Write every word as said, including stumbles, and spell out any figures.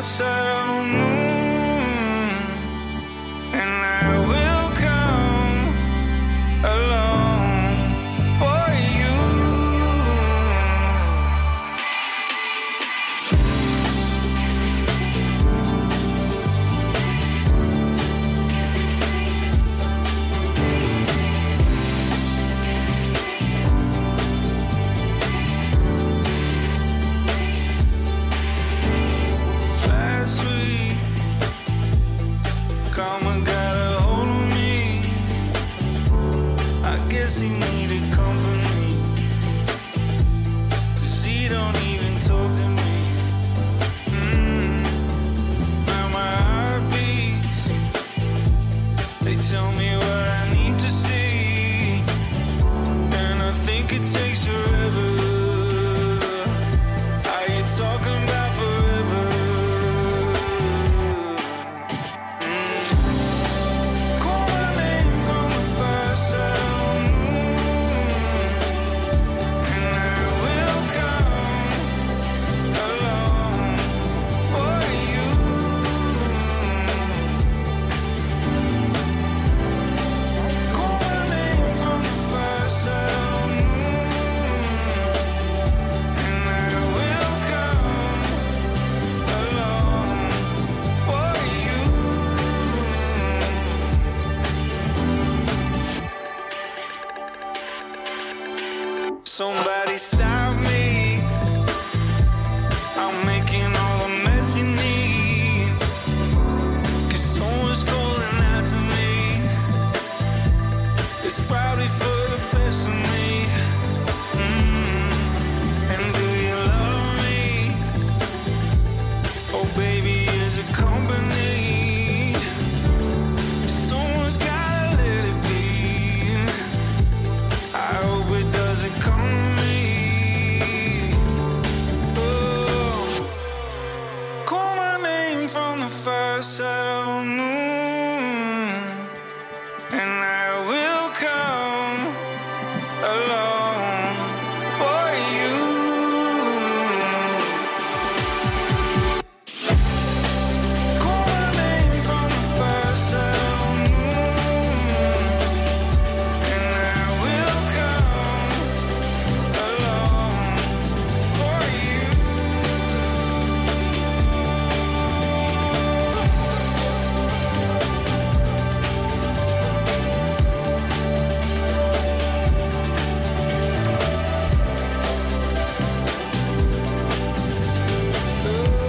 far side of the moon, and I will come along for you. Last week, karma got a hold of me. I guess he needed company, 'cause he don't even talk to me. Mm. Now my heart beats, they tell me what I need to see, and I think it takes forever. Are you talking about forever? Call my name from the far side of the moon, and I will come along for you. Call my name from the far side of the moon, and I will come along for you. Somebody stop me.